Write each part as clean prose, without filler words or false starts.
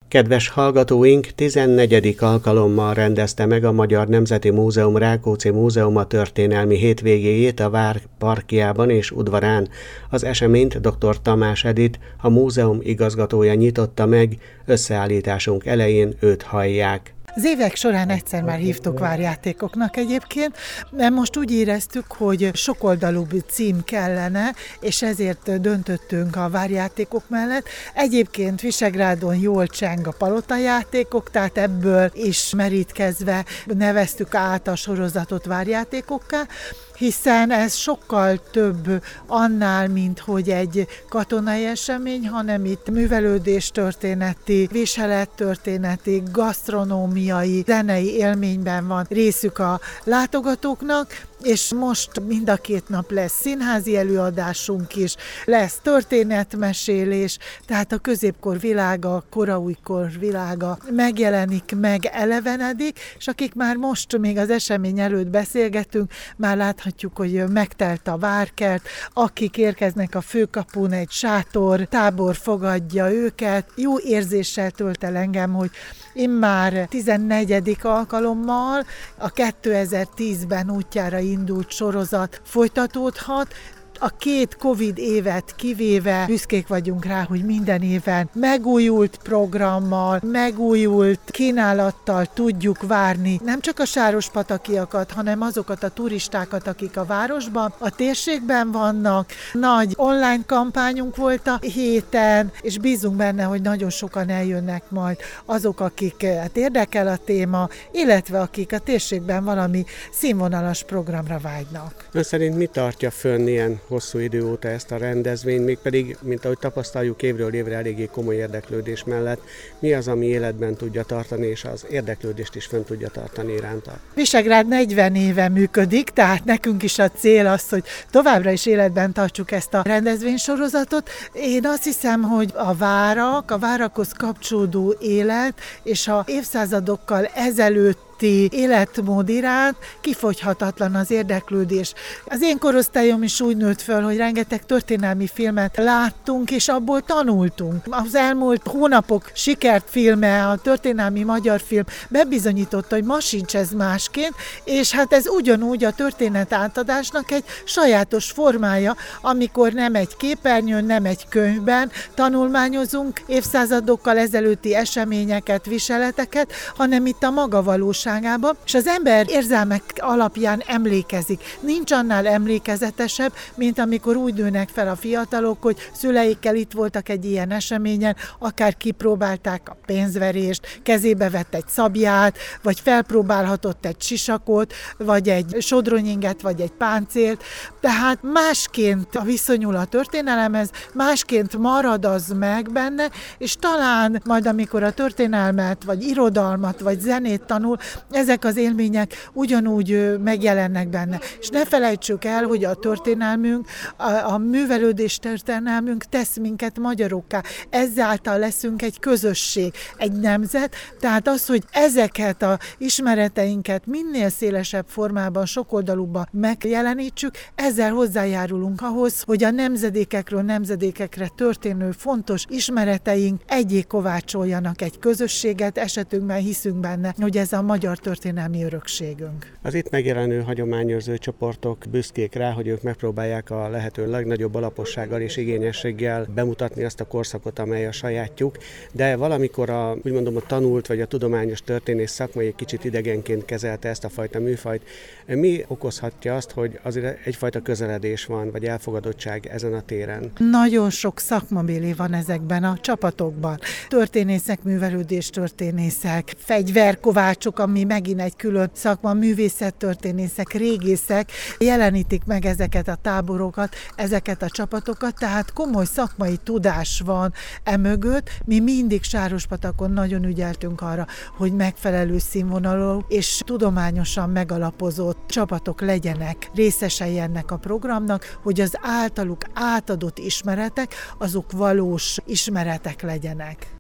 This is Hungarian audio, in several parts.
Kedves hallgatóink, 14. alkalommal rendezte meg a Magyar Nemzeti Múzeum Rákóczi Múzeuma történelmi hétvégéjét a Vár parkjában és udvarán. Az eseményt dr. Tamás Edith, a múzeum igazgatója nyitotta meg, összeállításunk elején őt hallják. Az évek során egyszer már hívtuk várjátékoknak egyébként, de most úgy éreztük, hogy sokoldalúbb cím kellene, és ezért döntöttünk a várjátékok mellett. Egyébként Visegrádon jól cseng a palotajátékok, tehát ebből is merítkezve neveztük át a sorozatot várjátékokká, hiszen ez sokkal több annál, mint hogy egy katonai esemény, hanem itt művelődéstörténeti, viselettörténeti, gasztronómiai, zenei élményben van részük a látogatóknak, és most mind a két nap lesz színházi előadásunk is, lesz történetmesélés, tehát a középkor világa, a koraújkor világa megjelenik, megelevenedik, és akik már most még az esemény előtt beszélgetünk, már láthatjuk, hogy megtelt a várkert, akik érkeznek a főkapun, egy sátor, tábor fogadja őket. Jó érzéssel tölt el engem, hogy immár 14. alkalommal a 2010-ben útjára indult sorozat folytatódhat. A két Covid évet kivéve büszkék vagyunk rá, hogy minden éven megújult programmal, megújult kínálattal tudjuk várni nem csak a sárospatakiakat, hanem azokat a turistákat, akik a városban, a térségben vannak. Nagy online kampányunk volt a héten, és bízunk benne, hogy nagyon sokan eljönnek majd azok, akiket érdekel a téma, illetve akik a térségben valami színvonalas programra vágynak. Ön szerint mi tartja fönn ilyen hosszú idő óta ezt a rendezvényt, mégpedig, mint ahogy tapasztaljuk, évről évre eléggé komoly érdeklődés mellett, mi az, ami életben tudja tartani, és az érdeklődést is fönn tudja tartani iránta? Visegrád 40 éve működik, tehát nekünk is a cél az, hogy továbbra is életben tartsuk ezt a rendezvénysorozatot. Én azt hiszem, hogy a várakhoz kapcsolódó élet és a évszázadokkal ezelőtt életmód iránt kifogyhatatlan az érdeklődés. Az én korosztályom is úgy nőtt föl, hogy rengeteg történelmi filmet láttunk, és abból tanultunk. Az elmúlt hónapok sikert filme, a történelmi magyar film bebizonyította, hogy ma sincs ez másként, és hát ez ugyanúgy a történet átadásnak egy sajátos formája, amikor nem egy képernyőn, nem egy könyvben tanulmányozunk évszázadokkal ezelőtti eseményeket, viseleteket, hanem itt a maga valóság, és az ember érzelmek alapján emlékezik. Nincs annál emlékezetesebb, mint amikor úgy nőnek fel a fiatalok, hogy szüleikkel itt voltak egy ilyen eseményen, akár kipróbálták a pénzverést, kezébe vett egy szabját, vagy felpróbálhatott egy sisakot, vagy egy sodronyinget, vagy egy páncélt. Tehát másként viszonyul a történelemhez, másként marad az meg benne, és talán majd amikor a történelmet, vagy irodalmat, vagy zenét tanul, ezek az élmények ugyanúgy megjelennek benne. És ne felejtsük el, hogy a történelmünk, a művelődés történelmünk tesz minket magyarokká. Ezáltal leszünk egy közösség, egy nemzet, tehát az, hogy ezeket az ismereteinket minél szélesebb formában, sokoldalúban megjelenítsük, ezzel hozzájárulunk ahhoz, hogy a nemzedékekről nemzedékekre történő fontos ismereteink egyé kovácsoljanak egy közösséget, esetünkben hiszünk benne, hogy ez a magyar történelmi örökségünk. Az itt megjelenő hagyományőrző csoportok büszkék rá, hogy ők megpróbálják a lehető legnagyobb alapossággal és igényességgel bemutatni azt a korszakot, amely a sajátjuk, de valamikor a tanult vagy a tudományos történész szakma egy kicsit idegenként kezelte ezt a fajta műfajt. Mi okozhatja azt, hogy azért egyfajta közeledés van, vagy elfogadottság ezen a téren? Nagyon sok szakmabéli van ezekben a csapatokban. Történészek, művelődéstörténészek, fegyverkovácsok, ami megint egy külön szakma, művészettörténészek, régészek jelenítik meg ezeket a táborokat, ezeket a csapatokat, tehát komoly szakmai tudás van emögött. Mi mindig Sárospatakon nagyon ügyeltünk arra, hogy megfelelő színvonalú és tudományosan megalapozott csapatok legyenek részesei ennek a programnak, hogy az általuk átadott ismeretek, azok valós ismeretek legyenek.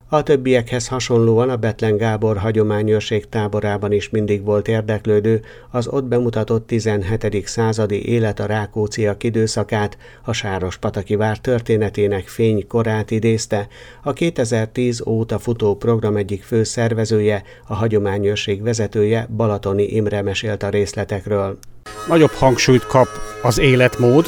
A többiekhez hasonlóan a Bethlen Gábor hagyományőrség táborában is mindig volt érdeklődő, az ott bemutatott 17. századi Élet a Rákócziak időszakát, a Sárospataki vár történetének fénykorát idézte. A 2010 óta futó program egyik fő szervezője, a hagyományőrség vezetője, Balatoni Imre mesélt a részletekről. Nagyobb hangsúlyt kap az életmód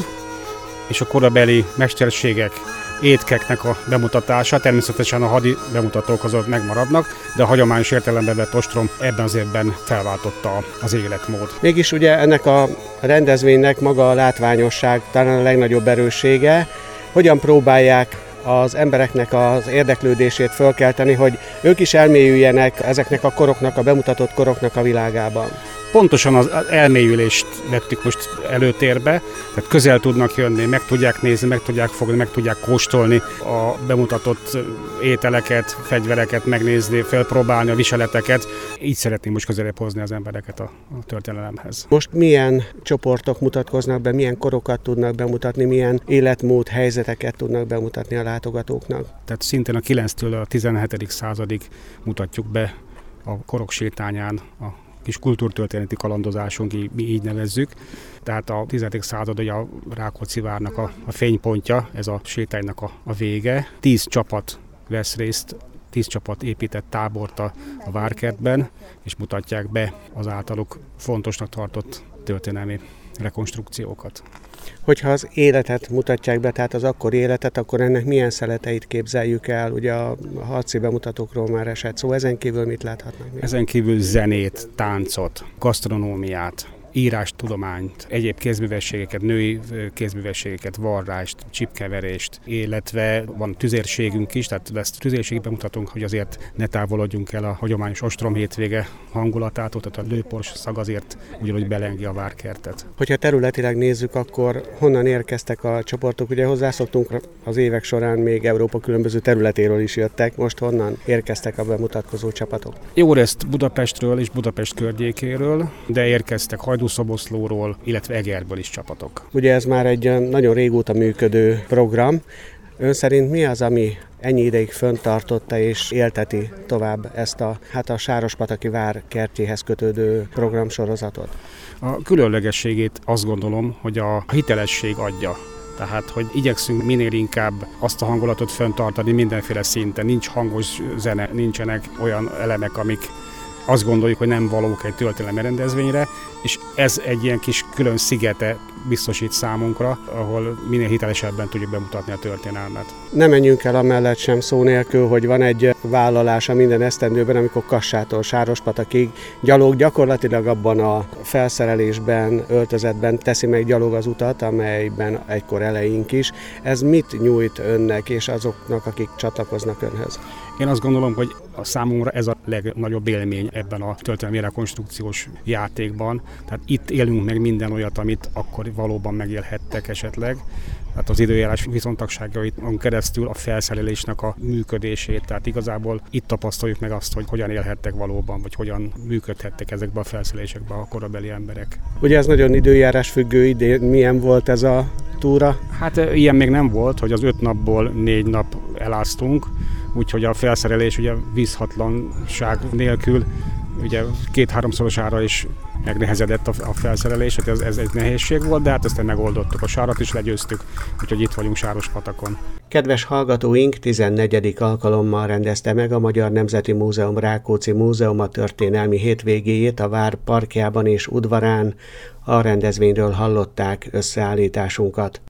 és a korabeli mesterségek, étkeknek a bemutatása. Természetesen a hadi bemutatók azok megmaradnak, de a hagyományos értelemben vett ostrom ebben az évben felváltotta az életmód. Mégis ugye ennek a rendezvénynek maga a látványosság talán a legnagyobb erőssége. Hogyan próbálják az embereknek az érdeklődését fölkelteni, hogy ők is elmélyüljenek ezeknek a koroknak, a bemutatott koroknak a világában? Pontosan az elmélyülést vettük most előtérbe, tehát közel tudnak jönni, meg tudják nézni, meg tudják fogni, meg tudják kóstolni a bemutatott ételeket, fegyvereket megnézni, felpróbálni a viseleteket. Így szeretném most közelebb hozni az embereket a történelemhez. Most milyen csoportok mutatkoznak be, milyen korokat tudnak bemutatni, milyen életmód, helyzeteket tudnak bemutatni a látogatóknak? Tehát szintén a 9-től a 17. századig mutatjuk be a korok sétányán a kis kultúrtörténeti kalandozásunk, mi így nevezzük. Tehát a 10. század a Rákóczi várnak a fénypontja, ez a sétánynak a vége. 10 csapat vesz részt, 10 csapat épített tábort a várkertben, és mutatják be az általuk fontosnak tartott történelmi rekonstrukciókat. Hogyha az életet mutatják be, tehát az akkori életet, akkor ennek milyen szeleteit képzeljük el? Ugye a harci bemutatókról már esett szó, ezen kívül mit láthatnak még? Ezen kívül zenét, táncot, gasztronómiát, írástudományt, egyéb kézművességeket, női kézművességeket, varrást, csipkeverést, illetve van tüzérségünk is, tehát ezt tüzérségi bemutatunk, hogy azért ne távolodjunk el a hagyományos ostrom hétvége hangulatától, tehát a lőpors szag azért ugyanúgy belengi a várkertet. Hogyha területileg nézzük, akkor honnan érkeztek a csoportok? Ugye hozzászoktunk az évek során még Európa különböző területéről is jöttek, most honnan érkeztek a bemutatkozó csapatok? Jó részt Budapestről és Budapest környékéről, de érkeztek Hajdúszoboszlóról, illetve Egerből is csapatok. Ugye ez már egy nagyon régóta működő program. Ön szerint mi az, ami ennyi ideig fenntartotta és élteti tovább ezt a Sárospataki vár kertjéhez kötődő programsorozatot? A különlegességét azt gondolom, hogy a hitelesség adja. Tehát, hogy igyekszünk minél inkább azt a hangulatot fenntartani mindenféle szinten. Nincs hangos zene, nincsenek olyan elemek, amik azt gondoljuk, hogy nem valók egy történelmi rendezvényre, és ez egy ilyen kis külön szigete biztosít számunkra, ahol minél hitelesebben tudjuk bemutatni a történelmet. Ne menjünk el amellett sem szó nélkül, hogy van egy vállalása minden esztendőben, amikor Kassától Sárospatakig gyalog gyakorlatilag abban a felszerelésben, öltözetben teszi meg gyalog az utat, amelyben egykor eleink is. Ez mit nyújt önnek és azoknak, akik csatlakoznak önhöz? Én azt gondolom, hogy a számomra ez a legnagyobb élmény ebben a történelmi rekonstrukciós játékban. Tehát itt élünk meg minden olyat, amit akkor valóban megélhettek esetleg. Tehát az időjárás viszontagságaiton keresztül a felszerelésnek a működését. Tehát igazából itt tapasztaljuk meg azt, hogy hogyan élhettek valóban, vagy hogyan működhettek ezekbe a felszerelésekbe a korabeli emberek. Ugye ez nagyon időjárás függő, idén milyen volt ez a túra? Hát ilyen még nem volt, hogy az 5 napból 4 nap eláztunk, úgyhogy a felszerelés ugye vízhatlanság nélkül ugye 2-3-szorosára is megnehezedett a felszerelés, hát ez egy nehézség volt, de hát ezt megoldottuk. A sárat is legyőztük, úgyhogy itt vagyunk Sárospatakon. Kedves hallgatóink, 14. alkalommal rendezte meg a Magyar Nemzeti Múzeum Rákóczi Múzeuma történelmi hétvégéjét a vár parkjában és udvarán. A rendezvényről hallották összeállításunkat.